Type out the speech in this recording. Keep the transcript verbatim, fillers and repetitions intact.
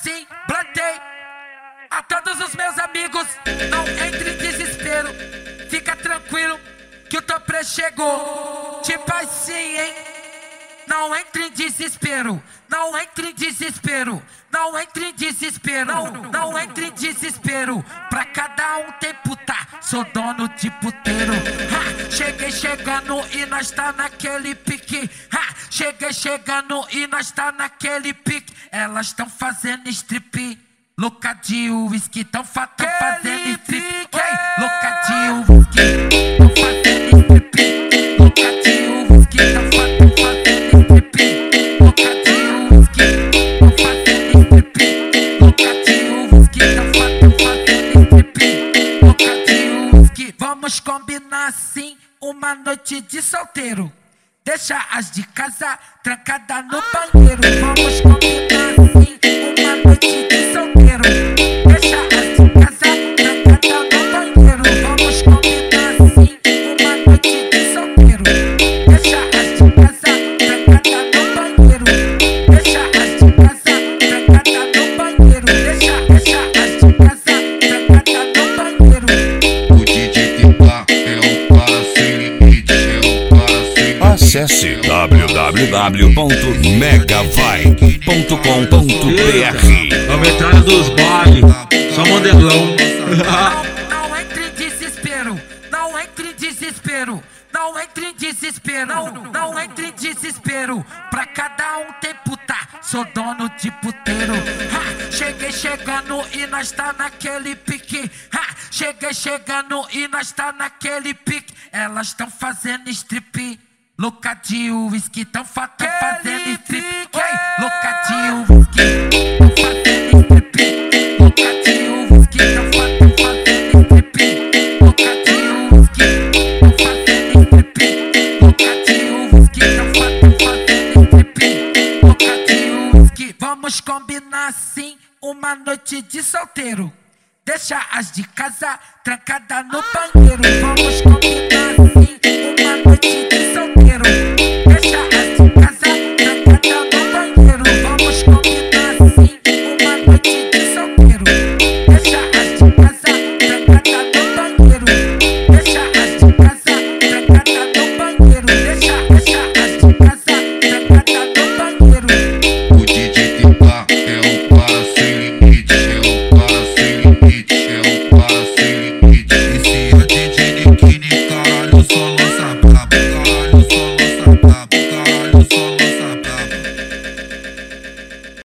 assim, plantei a todos os meus amigos. Não entre em desespero, fica tranquilo que o Topré chegou. Tipo assim, hein? Não entre em desespero, não entre em desespero, não entre em desespero, não, não entre em desespero. Pra cada um tem puta, sou dono de puteiro. Ha, cheguei chegando e nós tá naquele pique. Ha, cheguei chegando e nós tá naquele pique. Elas tão fazendo strip, louca de whisky, tão fa tão fazendo strip. Ei, louca de whisky, tão fazendo strip, louca de whisky, tão fa tão fazendo strip, louca de whisky, tão fazendo strip, louca de whisky, tão fa tão fazendo strip, louca de whisky. Vamos combinar assim uma noite de solteiro. Deixa as de casa trancada no banheiro. Vamos combinar assim uma noite de solteiro. Deixa as de casa trancada no banheiro. Vamos combinar assim uma noite de solteiro. Deixa as de casa trancada no banheiro. Deixa as de casa trancada no banheiro. Deixa, deixa as de casa trancada no banheiro. O D J que tá é um cara sem limite, é um cara sem limite. Acesse w w w ponto megavai ponto com ponto b r. A metralha dos bares, só modelão. Não, não entre em desespero, não entre em desespero, não entre em desespero, não, não entre em desespero. Pra cada um tem puta, sou dono de puteiro. Ha, cheguei chegando e nós tá naquele pique. Ha, cheguei chegando e nós tá naquele pique. Elas tão fazendo strip, louca de whisky, tão fa tão fazendo strip. Ei, louca de whisky, tão fazendo strip, louca de whisky, tão fa tão fazendo strip, louca de whisky, tão fazendo strip, louca de whisky, tão fa tão fazendo strip, louca de whisky. Vamos combinar assim uma noite de solteiro. Deixa as de casa trancada no banheiro. Vamos combinar assim